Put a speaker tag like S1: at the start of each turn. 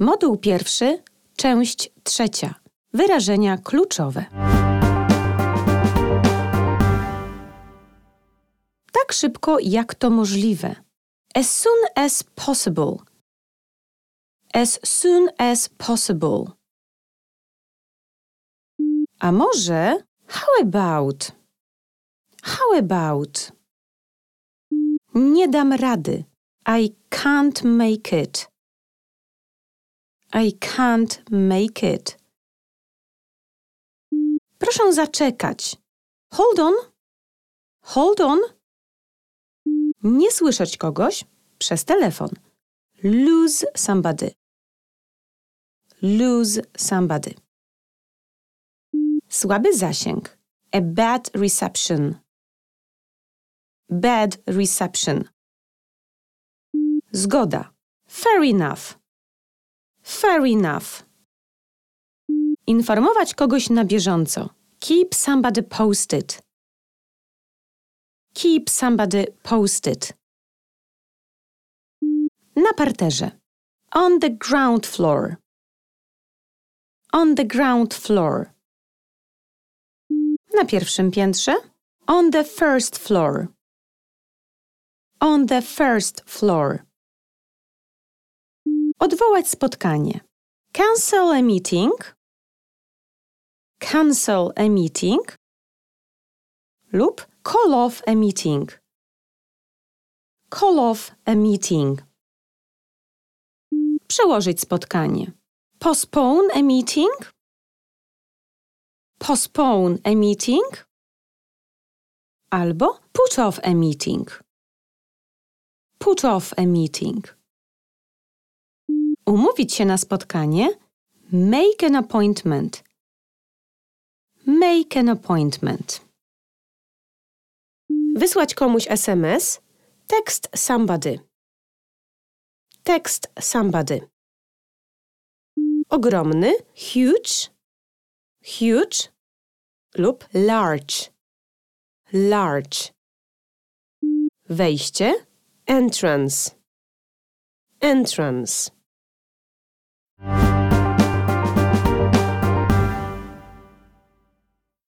S1: Moduł pierwszy, część trzecia. Wyrażenia kluczowe. Tak szybko, jak to możliwe. As soon as possible. As soon as possible. A może how about? How about? Nie dam rady. I can't make it. I can't make it. Proszę zaczekać. Hold on. Hold on. Nie słyszeć kogoś przez telefon. Lose somebody. Lose somebody. Słaby zasięg. A bad reception. Bad reception. Zgoda. Fair enough. Fair enough. Informować kogoś na bieżąco. Keep somebody posted. Keep somebody posted. Na parterze. On the ground floor. On the ground floor. Na pierwszym piętrze. On the first floor. On the first floor. Odwołać spotkanie. Cancel a meeting. Cancel a meeting. Lub call off a meeting. Call off a meeting. Przełożyć spotkanie. Postpone a meeting. Postpone a meeting. Albo put off a meeting. Put off a meeting. Umówić się na spotkanie. Make an appointment. Make an appointment. Wysłać komuś SMS. Text somebody. Text somebody. Ogromny. Huge. Huge. Lub large. Large. Wejście. Entrance. Entrance.